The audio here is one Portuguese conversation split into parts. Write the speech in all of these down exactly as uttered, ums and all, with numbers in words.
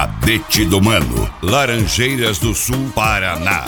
Cadete do Mano, Laranjeiras do Sul, Paraná.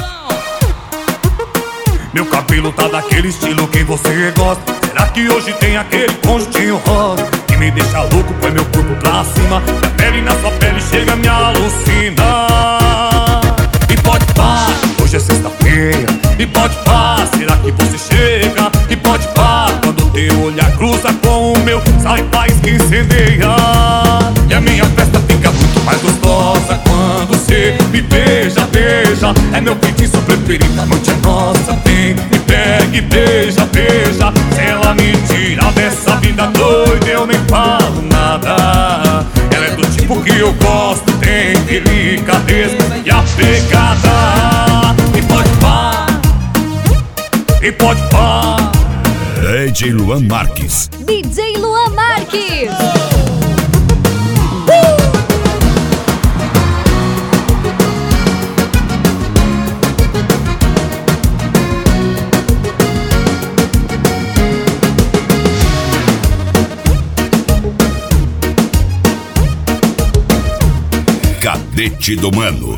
Meu cabelo tá daquele estilo que você gosta. Será que hoje tem aquele conjuntinho rosa que me deixa louco, põe meu corpo pra cima? Minha pele na sua pele chega a me alucinar. E pode pá, hoje é sexta-feira. E pode pá, será que você chega? E pode pá, quando teu olhar cruza com o meu, sai paz que incendeia. E a minha festa fica muito mais gostosa quando você me beija, beija. É meu feitiço preferido, a noite é nossa. Vem, me pega e beija, beija. Se ela me tira dessa vida doida, eu nem falo nada. Ela é do tipo que eu gosto, tem delicadeza e a pegada. E pode pá, e pode pá. D J Luan Marques. D J Luan Marques. Cadete do Mano.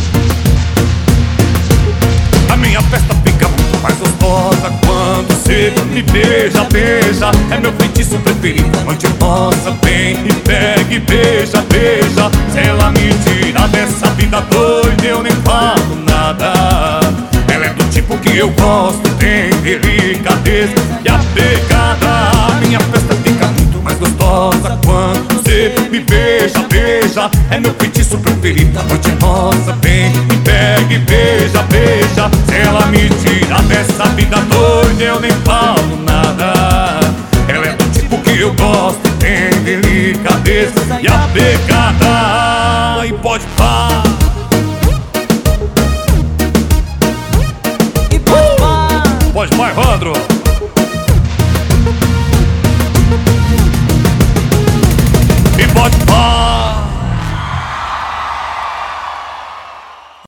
A minha festa fica muito mais gostosa quando você me beija, beija. É meu feitiço preferido, noite nossa. Vem e pega e beija, beija. Se ela me tira dessa vida doida, eu nem falo nada. Ela é do tipo que eu gosto, tem delicadeza e a pegada. A minha festa fica muito mais gostosa quando você me beija, beija. É meu feitiço preferido, a noite é nossa. Vem e pega e beija, beija. Se ela me tira dessa vida doida, eu nem falo nada. Ela é do tipo que eu gosto, tem delicadeza e a pegada. E pode pá,